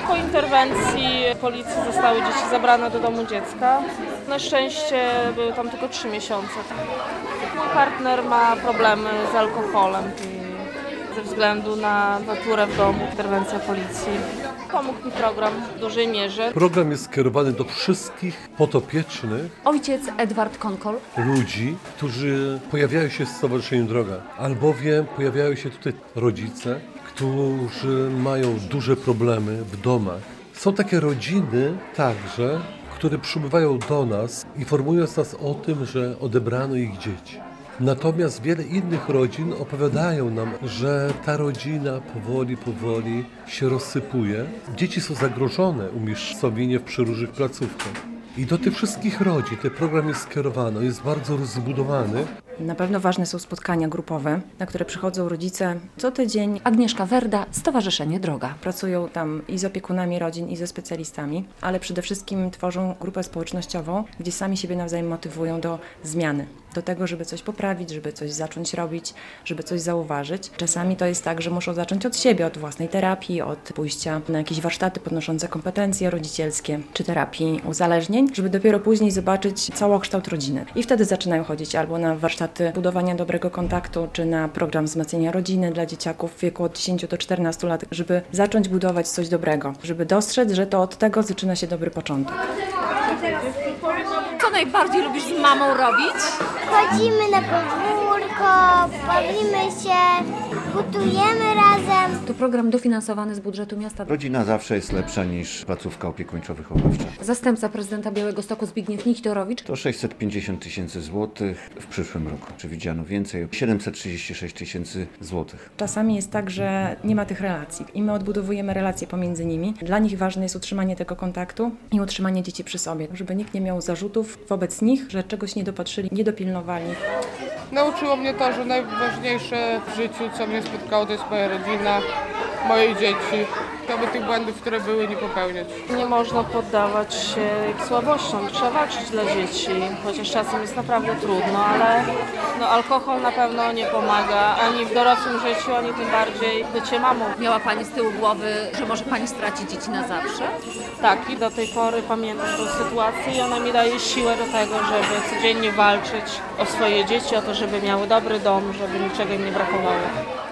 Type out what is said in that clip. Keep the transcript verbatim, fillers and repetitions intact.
Po interwencji policji zostały dzieci zabrane do domu dziecka. Na szczęście były tam tylko trzy miesiące. Mój partner ma problemy z alkoholem i ze względu na naturę w domu, interwencja policji. Pomógł mi program w dużej mierze. Program jest skierowany do wszystkich podopiecznych. Ojciec Edward Konkol. Ludzi, którzy pojawiają się w Stowarzyszeniu Droga, albowiem pojawiają się tutaj rodzice, którzy mają duże problemy w domach. Są takie rodziny także, które przybywają do nas, informując nas o tym, że odebrano ich dzieci. Natomiast wiele innych rodzin opowiadają nam, że ta rodzina powoli, powoli się rozsypuje. Dzieci są zagrożone umieszczeniem w przeróżnych placówkach. I do tych wszystkich rodzin ten program jest skierowany, jest bardzo rozbudowany. Na pewno ważne są spotkania grupowe, na które przychodzą rodzice co tydzień. Agnieszka Werda, Stowarzyszenie Droga. Pracują tam i z opiekunami rodzin, i ze specjalistami, ale przede wszystkim tworzą grupę społecznościową, gdzie sami siebie nawzajem motywują do zmiany, do tego, żeby coś poprawić, żeby coś zacząć robić, żeby coś zauważyć. Czasami to jest tak, że muszą zacząć od siebie, od własnej terapii, od pójścia na jakieś warsztaty podnoszące kompetencje rodzicielskie, czy terapii uzależnień, żeby dopiero później zobaczyć całokształt rodziny. I wtedy zaczynają chodzić albo na warsztaty budowania dobrego kontaktu, czy na program wzmacniania rodziny dla dzieciaków w wieku od dziesięciu do czternastu lat, żeby zacząć budować coś dobrego, żeby dostrzec, że to od tego zaczyna się dobry początek. Co najbardziej lubisz z mamą robić? Chodzimy na podwórko, bawimy się, gotujemy razem. To program dofinansowany z budżetu miasta. Rodzina zawsze jest lepsza niż placówka opiekuńczo-wychowawcza. Zastępca prezydenta Białegostoku Zbigniew Nichtorowicz. To sześćset pięćdziesiąt tysięcy złotych w przyszłym roku. Przewidziano więcej, siedemset trzydzieści sześć tysięcy złotych. Czasami jest tak, że nie ma tych relacji i my odbudowujemy relacje pomiędzy nimi. Dla nich ważne jest utrzymanie tego kontaktu i utrzymanie dzieci przy sobie, żeby nikt nie miał zarzutów wobec nich, że czegoś nie dopatrzyli, nie dopilnowali. Nauczyło mnie to, że najważniejsze w życiu, co mnie spotkało, to jest moja rodzina, moje dzieci. Aby tych błędów, które były, nie popełniać. Nie można poddawać się słabościom, trzeba walczyć dla dzieci, chociaż czasem jest naprawdę trudno, ale no, alkohol na pewno nie pomaga ani w dorosłym życiu, ani tym bardziej bycie mamą. Miała Pani z tyłu głowy, że może Pani stracić dzieci na zawsze? Tak, i do tej pory pamiętam tę sytuację i ona mi daje siłę do tego, żeby codziennie walczyć o swoje dzieci, o to, żeby miały dobry dom, żeby niczego im nie brakowało.